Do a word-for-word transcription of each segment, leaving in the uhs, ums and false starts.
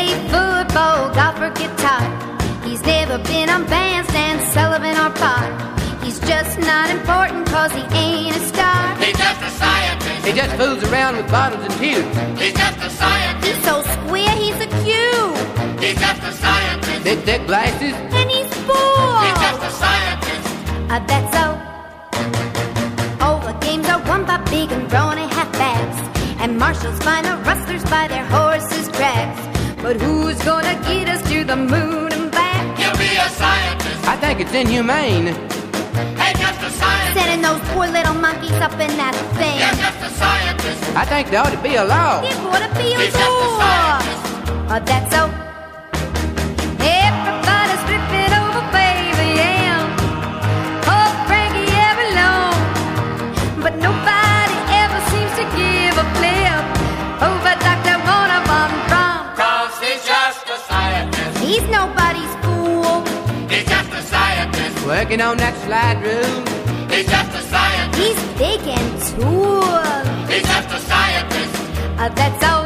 play football, golf, or guitar. He's never been on Bandstand, Sullivan, or Parr. He's just not important cause he ain't a star. He's just a scientist. He just fools around with bottles and tubes. He's just a scientist. He's so square, he's a cube. He's just a scientist. Big thick glasses. And he's bald. He's just a scientist. Uh, that's so. All the games are won by big and brawny halfbacks, and marshals find the rustlers by their horses' tracks. But who's gonna get us to the moon and back? He'll be a scientist. I think it's inhumane. Hey, just a scientist. Sending those poor little monkeys up in that thing. You're just a scientist. I think there ought to be a law. There ought to be a He's just a law. scientist. Uh, that's so. Everybody's tripping over baby Ann. Oh, Frankie Avalon. But nobody ever seems to give a flip over Doctor Warner von Braun. Cause he's just a scientist. He's nobody's fool. He's just a scientist. Working on that slide rule. He's just a scientist. He's big and tall. He's just a scientist. Uh, that's all.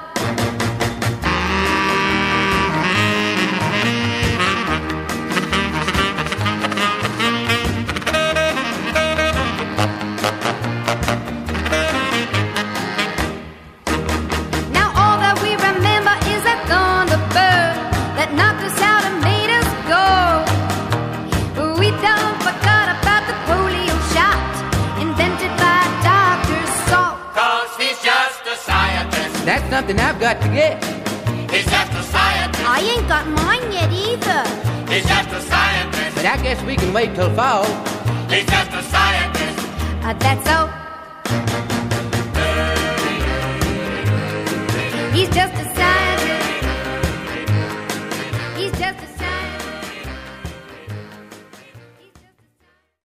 Now all that we remember is that thunderbird that knocked us out and made us go. We don't forgot about the polio shot invented by Doctor Salk. Cause he's just a scientist. That's something I've got to get. He's just a scientist. I ain't got mine yet either. He's just a scientist. But I guess we can wait till fall. He's just a scientist. Uh, that's all.